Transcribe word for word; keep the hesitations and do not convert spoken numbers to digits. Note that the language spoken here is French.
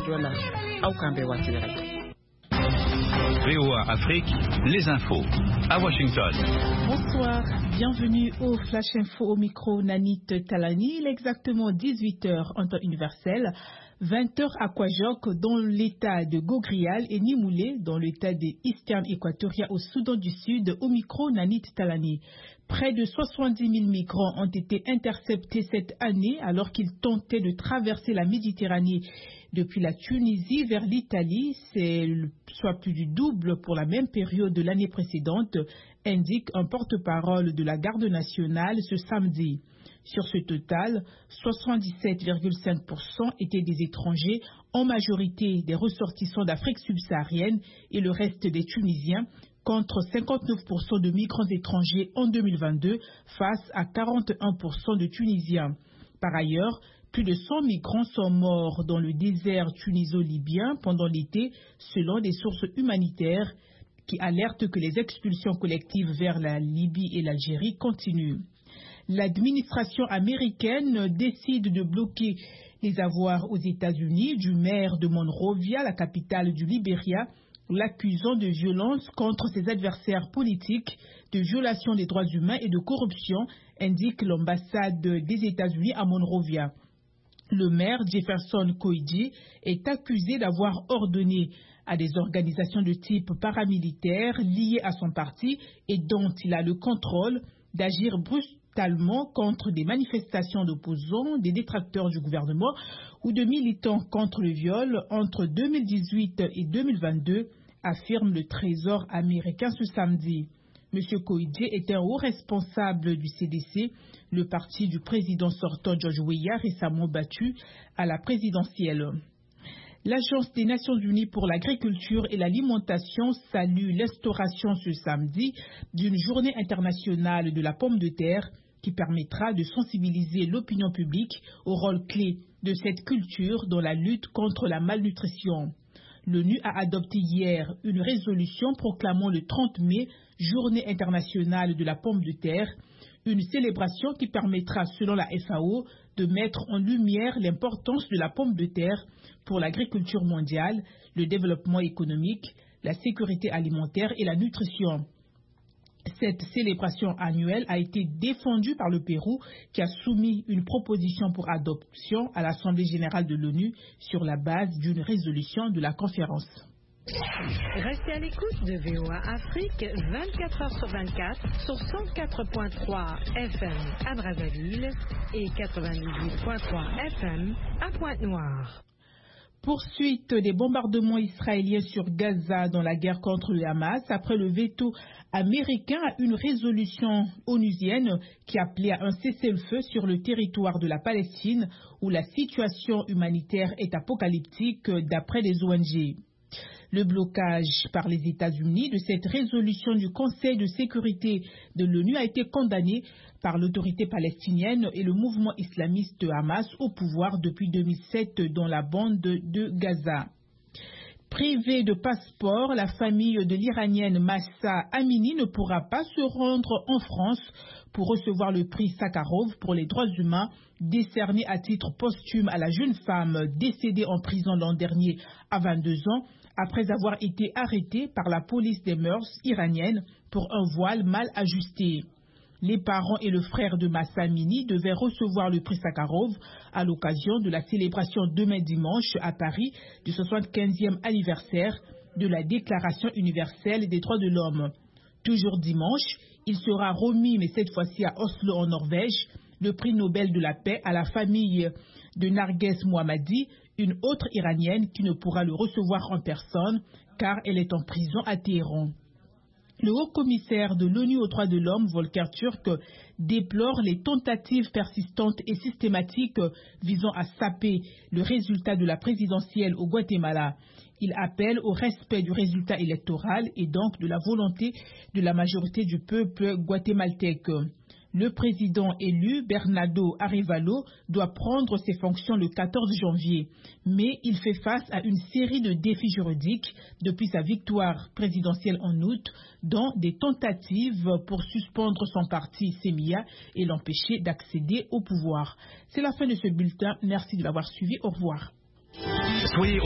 wala au kambe wati rek. V O A Afrique, les infos à Washington. Bonsoir, bienvenue au Flash Info au micro Nanit Talani. Il est exactement dix-huit heures en temps universel, vingt heures à Kwajok dans l'état de Gogrial et Nimoulé dans l'état de Eastern Equatoria au Soudan du Sud au micro Nanit Talani. Près de soixante-dix mille migrants ont été interceptés cette année alors qu'ils tentaient de traverser la Méditerranée depuis la Tunisie vers l'Italie. C'est soit plus du double pour la même période de l'année précédente, indique un porte-parole de la Garde nationale ce samedi. Sur ce total, soixante-dix-sept virgule cinq pour cent étaient des étrangers, en majorité des ressortissants d'Afrique subsaharienne et le reste des Tunisiens, contre cinquante-neuf pour cent de migrants étrangers en deux mille vingt-deux face à quarante et un pour cent de Tunisiens. Par ailleurs, plus de cent migrants sont morts dans le désert tuniso-libyen pendant l'été, selon des sources humanitaires qui alertent que les expulsions collectives vers la Libye et l'Algérie continuent. L'administration américaine décide de bloquer les avoirs aux États-Unis du maire de Monrovia, la capitale du Libéria, l'accusant de violence contre ses adversaires politiques, de violation des droits humains et de corruption, indique l'ambassade des États-Unis à Monrovia. Le maire Jefferson Koidji est accusé d'avoir ordonné à des organisations de type paramilitaire liées à son parti et dont il a le contrôle d'agir brutalement contre des manifestations d'opposants, des détracteurs du gouvernement ou de militants contre le viol entre deux mille dix-huit et deux mille vingt-deux, affirme le Trésor américain ce samedi. M. Koidji est un haut responsable du C D C, le parti du président sortant George Weah, récemment battu à la présidentielle. L'Agence des Nations Unies pour l'agriculture et l'alimentation salue l'instauration ce samedi d'une journée internationale de la pomme de terre qui permettra de sensibiliser l'opinion publique au rôle clé de cette culture dans la lutte contre la malnutrition. L'ONU a adopté hier une résolution proclamant le trente mai Journée internationale de la pomme de terre, une célébration qui permettra, selon la F A O, de mettre en lumière l'importance de la pomme de terre pour l'agriculture mondiale, le développement économique, la sécurité alimentaire et la nutrition. Cette célébration annuelle a été défendue par le Pérou qui a soumis une proposition pour adoption à l'Assemblée générale de l'ONU sur la base d'une résolution de la conférence. Restez à l'écoute de V O A Afrique vingt-quatre heures sur vingt-quatre sur cent quatre virgule trois F M à Brazzaville et quatre-vingt-dix-huit virgule trois F M à Pointe-Noire. Poursuite des bombardements israéliens sur Gaza dans la guerre contre le Hamas après le veto américain à une résolution onusienne qui appelait à un cessez-le-feu sur le territoire de la Palestine où la situation humanitaire est apocalyptique d'après les O N G. Le blocage par les États-Unis de cette résolution du Conseil de sécurité de l'ONU a été condamné par l'autorité palestinienne et le mouvement islamiste Hamas au pouvoir depuis deux mille sept dans la bande de Gaza. Privée de passeport, la famille de l'Iranienne Mahsa Amini ne pourra pas se rendre en France pour recevoir le prix Sakharov pour les droits humains décerné à titre posthume à la jeune femme décédée en prison l'an dernier à vingt-deux ans après avoir été arrêtée par la police des mœurs iranienne pour un voile mal ajusté. Les parents et le frère de Mahsa Amini devaient recevoir le prix Sakharov à l'occasion de la célébration demain dimanche à Paris du soixante-quinzième anniversaire de la Déclaration universelle des droits de l'homme. Toujours dimanche, il sera remis, mais cette fois-ci à Oslo en Norvège, le prix Nobel de la paix à la famille de Narges Mohammadi, une autre iranienne qui ne pourra le recevoir en personne car elle est en prison à Téhéran. Le haut-commissaire de l'ONU aux droits de l'homme, Volker Turk, déplore les tentatives persistantes et systématiques visant à saper le résultat de la présidentielle au Guatemala. Il appelle au respect du résultat électoral et donc de la volonté de la majorité du peuple guatémaltèque. Le président élu, Bernardo Arévalo, doit prendre ses fonctions le quatorze janvier. Mais il fait face à une série de défis juridiques depuis sa victoire présidentielle en août, dont des tentatives pour suspendre son parti Semilla et l'empêcher d'accéder au pouvoir. C'est la fin de ce bulletin. Merci de l'avoir suivi. Au revoir. Soyez